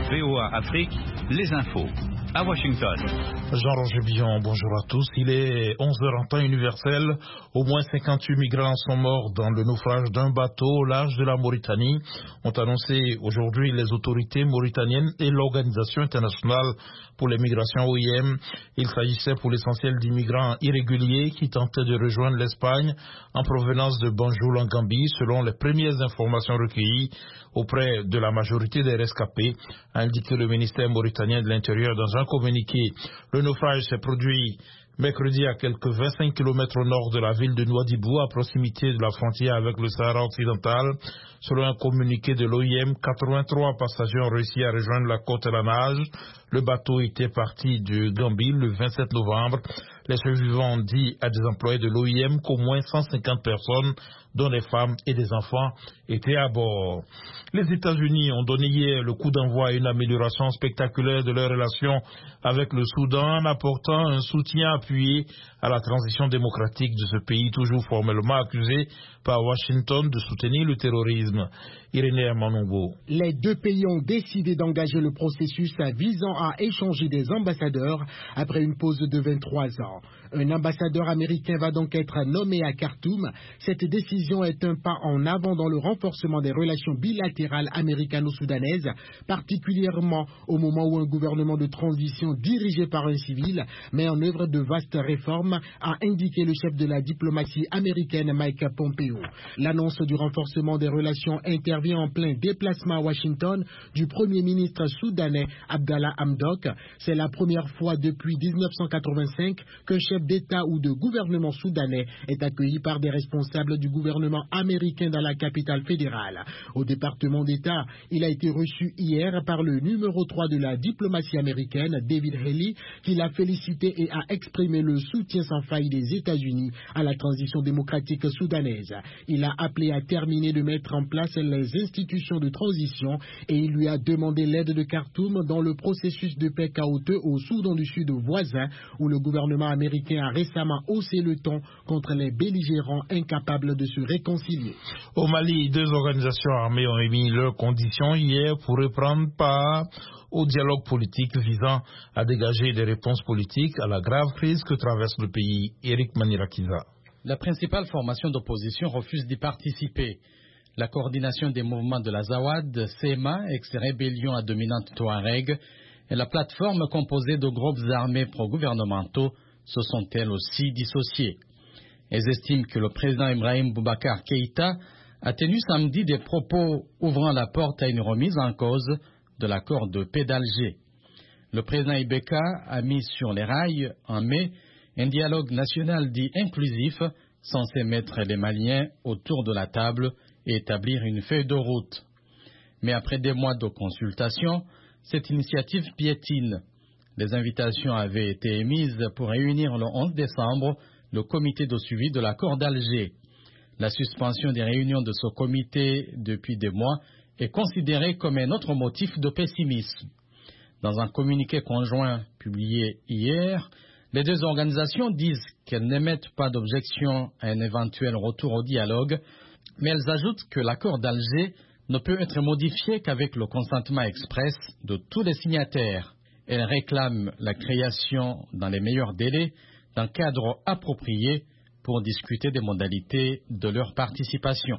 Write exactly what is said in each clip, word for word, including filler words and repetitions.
V O A Afrique, les infos. À Washington. Jean-Roger Billon, bonjour à tous. Il est onze heures en temps universel. Au moins cinquante-huit migrants sont morts dans le naufrage d'un bateau au large de la Mauritanie, ont annoncé aujourd'hui les autorités mauritaniennes et l'Organisation internationale pour les migrations O I M. Il s'agissait pour l'essentiel d'immigrants irréguliers qui tentaient de rejoindre l'Espagne en provenance de Banjul en Gambie, selon les premières informations recueillies auprès de la majorité des rescapés, a indiqué le ministère mauritanien de l'Intérieur dans un communiqué. Le naufrage s'est produit mercredi à quelques vingt-cinq kilomètres au nord de la ville de Nouadhibou, à proximité de la frontière avec le Sahara occidental. Selon un communiqué de l'O I M, quatre-vingt-trois passagers ont réussi à rejoindre la côte à la nage. Le bateau était parti de Gambie le vingt-sept novembre. Les survivants ont dit à des employés de l'O I M qu'au moins cent cinquante personnes, dont des femmes et des enfants, étaient à bord. Les États-Unis ont donné hier le coup d'envoi à une amélioration spectaculaire de leurs relations avec le Soudan en apportant un soutien appuyé à la transition démocratique de ce pays, toujours formellement accusé par Washington de soutenir le terrorisme. Irénée Manongo. Les deux pays ont décidé d'engager le processus visant à échanger des ambassadeurs après une pause de vingt-trois ans. Un ambassadeur américain va donc être nommé à Khartoum. Cette décision est un pas en avant dans le renforcement des relations bilatérales américano-soudanaises, particulièrement au moment où un gouvernement de transition dirigé par un civil met en œuvre de vastes réformes, a indiqué le chef de la diplomatie américaine Mike Pompeo. L'annonce du renforcement des relations intervient en plein déplacement à Washington du Premier ministre soudanais Abdallah Hamdok. C'est la première fois depuis mille neuf cent quatre-vingt-cinq qu'un chef d'État ou de gouvernement soudanais est accueilli par des responsables du gouvernement américain dans la capitale fédérale. Au département d'État, il a été reçu hier par le numéro trois de la diplomatie américaine, David Haley, qui l'a félicité et a exprimé le soutien sans faille des États-Unis à la transition démocratique soudanaise. Il a appelé à terminer de mettre en place les institutions de transition et il lui a demandé l'aide de Khartoum dans le processus de paix chaotique au Soudan du Sud voisin, où le gouvernement américain a récemment haussé le ton contre les belligérants incapables de se réconcilier. Au Mali, deux organisations armées ont émis leurs conditions hier pour reprendre part au dialogue politique visant à dégager des réponses politiques à la grave crise que traverse le pays. Eric Manirakiza. La principale formation d'opposition refuse d'y participer. La coordination des mouvements de la Zawad, C M A, ex-rébellion à dominante Touareg, et la plateforme composée de groupes armés pro-gouvernementaux se sont elles aussi dissociées. Elles estiment que le président Ibrahim Boubacar Keïta a tenu samedi des propos ouvrant la porte à une remise en cause de l'accord de paix d'Alger. Le président Ibeka a mis sur les rails en mai un dialogue national dit inclusif censé mettre les Maliens autour de la table et établir une feuille de route. Mais après des mois de consultation, cette initiative piétine. Les invitations avaient été émises pour réunir le onze décembre le comité de suivi de l'accord d'Alger. La suspension des réunions de ce comité depuis des mois est considérée comme un autre motif de pessimisme. Dans un communiqué conjoint publié hier, les deux organisations disent qu'elles n'émettent pas d'objection à un éventuel retour au dialogue, mais elles ajoutent que l'accord d'Alger ne peut être modifié qu'avec le consentement express de tous les signataires. Elles réclament la création, dans les meilleurs délais, d'un cadre approprié pour discuter des modalités de leur participation.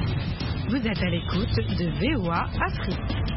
Vous êtes à l'écoute de V O A Afrique.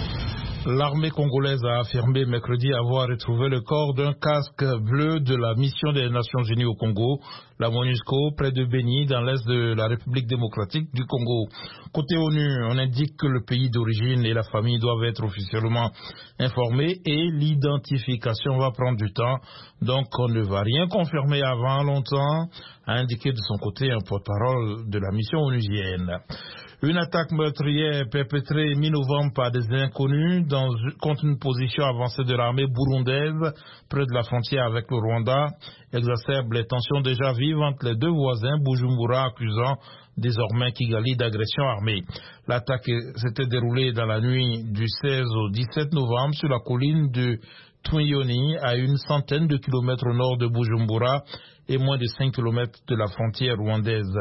L'armée congolaise a affirmé mercredi avoir retrouvé le corps d'un casque bleu de la mission des Nations Unies au Congo, la MONUSCO, près de Beni, dans l'est de la République démocratique du Congo. Côté ONU, on indique que le pays d'origine et la famille doivent être officiellement informés et l'identification va prendre du temps, donc on ne va rien confirmer avant longtemps, a indiqué de son côté un porte-parole de la mission onusienne. Une attaque meurtrière perpétrée mi-novembre par des inconnus dans, contre une position avancée de l'armée burundaise près de la frontière avec le Rwanda exacerbe les tensions déjà vives entre les deux voisins, Bujumbura accusant désormais Kigali d'agression armée. L'attaque s'était déroulée dans la nuit du seize au dix-sept novembre sur la colline de Twinyoni, à une centaine de kilomètres au nord de Bujumbura et moins de cinq kilomètres de la frontière rwandaise.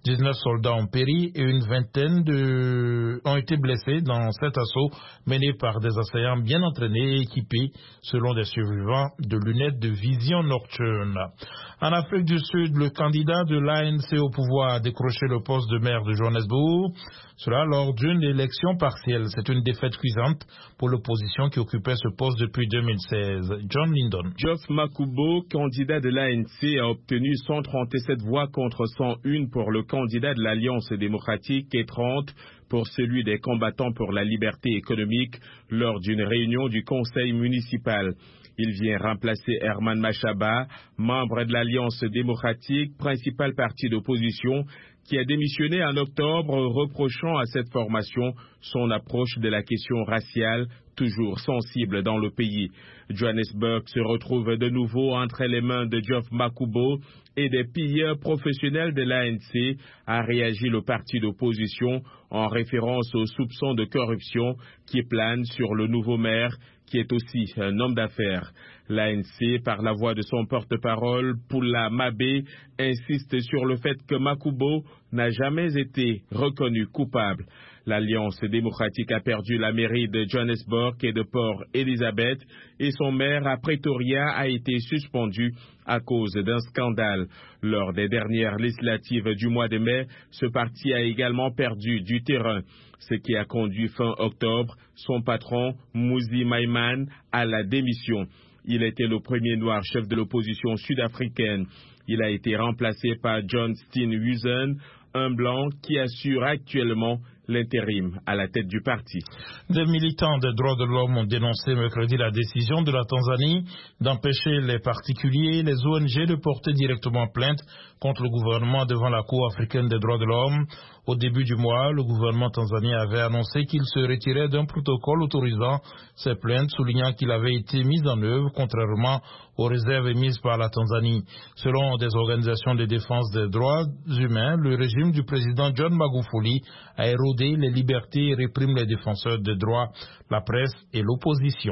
dix-neuf soldats ont péri et une vingtaine de... ont été blessés dans cet assaut mené par des assaillants bien entraînés et équipés, selon des survivants, de lunettes de vision nocturne. En Afrique du Sud, le candidat de l'A N C au pouvoir a décroché le poste de maire de Johannesburg, cela lors d'une élection partielle. C'est une défaite cuisante pour l'opposition qui occupait ce poste depuis deux mille seize. John Lyndon. Geoff Makubo, candidat de l'A N C, a obtenu cent trente-sept voix contre cent un pour le candidat de l'Alliance démocratique et trente pour celui des combattants pour la liberté économique lors d'une réunion du conseil municipal. Il vient remplacer Herman Machaba, membre de l'Alliance démocratique, principal parti d'opposition, qui a démissionné en octobre, reprochant à cette formation son approche de la question raciale, toujours sensible dans le pays. Johannesburg se retrouve de nouveau entre les mains de Geoff Makubo et des pilleurs professionnels de l'A N C, a réagi le parti d'opposition en référence aux soupçons de corruption qui planent sur le nouveau maire, qui est aussi un homme d'affaires. L'A N C, par la voix de son porte-parole, Pula Mabe, insiste sur le fait que Makubo n'a jamais été reconnu coupable. L'Alliance démocratique a perdu la mairie de Johannesburg et de Port Elizabeth et son maire à Pretoria a été suspendu à cause d'un scandale. Lors des dernières législatives du mois de mai, ce parti a également perdu du terrain, ce qui a conduit fin octobre son patron, Mmusi Maimane, à la démission. Il était le premier noir chef de l'opposition sud-africaine. Il a été remplacé par John Steenhuisen, un blanc qui assure actuellement l'intérim à la tête du parti. Des militants des droits de l'homme ont dénoncé mercredi la décision de la Tanzanie d'empêcher les particuliers et les O N G de porter directement plainte contre le gouvernement devant la Cour africaine des droits de l'homme. Au début du mois, le gouvernement tanzanien avait annoncé qu'il se retirait d'un protocole autorisant ces plaintes, soulignant qu'il avait été mis en œuvre contrairement aux réserves émises par la Tanzanie. Selon des organisations de défense des droits humains, le régime du président John Magufuli a érodé les libertés et réprime les défenseurs des droits, la presse et l'opposition.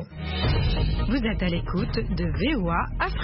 Vous êtes à l'écoute de V O A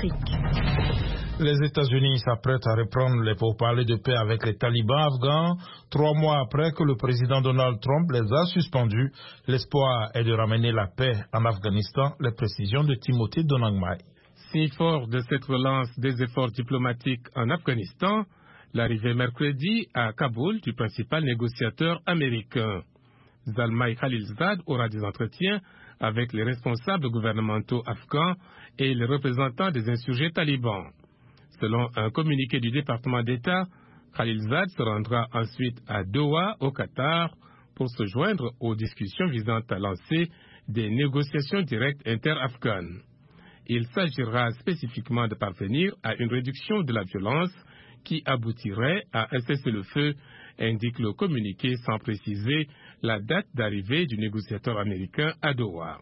Afrique. Les États-Unis s'apprêtent à reprendre les pourparlers de paix avec les talibans afghans, trois mois après que le président Donald Trump les a suspendus. L'espoir est de ramener la paix en Afghanistan. Les précisions de Timothée Donangmai. Signe fort de cette relance des efforts diplomatiques en Afghanistan, l'arrivée mercredi à Kaboul du principal négociateur américain. Zalmay Khalilzad aura des entretiens avec les responsables gouvernementaux afghans et les représentants des insurgés talibans. Selon un communiqué du département d'État, Khalilzad se rendra ensuite à Doha, au Qatar, pour se joindre aux discussions visant à lancer des négociations directes inter-afghanes. Il s'agira spécifiquement de parvenir à une réduction de la violence qui aboutirait à un cessez-le-feu, indique le communiqué sans préciser la date d'arrivée du négociateur américain à Doha.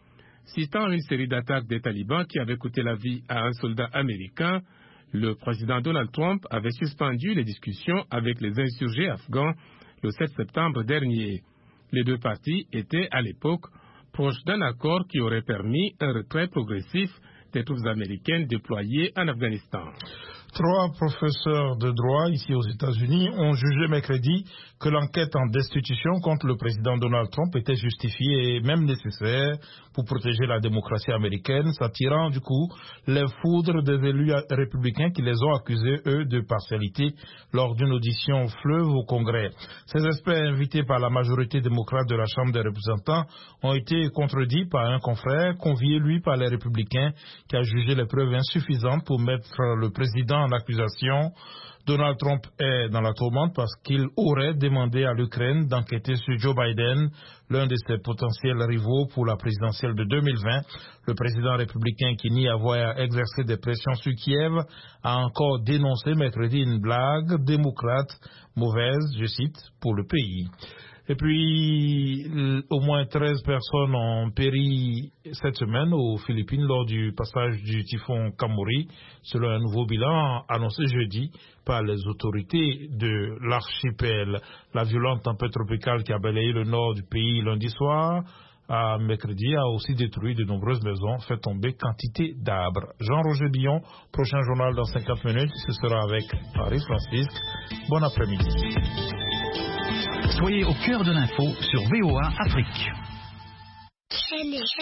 Citant une série d'attaques des talibans qui avaient coûté la vie à un soldat américain, le président Donald Trump avait suspendu les discussions avec les insurgés afghans le sept septembre dernier. Les deux parties étaient à l'époque proches d'un accord qui aurait permis un retrait progressif des troupes américaines déployées en Afghanistan. Trois professeurs de droit ici aux États-Unis ont jugé mercredi que l'enquête en destitution contre le président Donald Trump était justifiée et même nécessaire pour protéger la démocratie américaine, s'attirant du coup les foudres des élus républicains qui les ont accusés, eux, de partialité lors d'une audition fleuve au Congrès. Ces experts invités par la majorité démocrate de la Chambre des représentants ont été contredits par un confrère, convié lui par les républicains, qui a jugé les preuves insuffisantes pour mettre le président en accusation. Donald Trump est dans la tourmente parce qu'il aurait demandé à l'Ukraine d'enquêter sur Joe Biden, l'un de ses potentiels rivaux pour la présidentielle de deux mille vingt. Le président républicain, qui nie avoir exercé des pressions sur Kiev, a encore dénoncé mercredi une blague démocrate mauvaise, je cite, pour le pays. Et puis, au moins treize personnes ont péri cette semaine aux Philippines lors du passage du typhon Kamuri, selon un nouveau bilan annoncé jeudi par les autorités de l'archipel. La violente tempête tropicale qui a balayé le nord du pays lundi soir à mercredi a aussi détruit de nombreuses maisons, fait tomber quantité d'arbres. Jean-Roger Billon, prochain journal dans cinquante minutes, ce sera avec Henri Francis. Bon après-midi. Soyez au cœur de l'info sur V O A Afrique.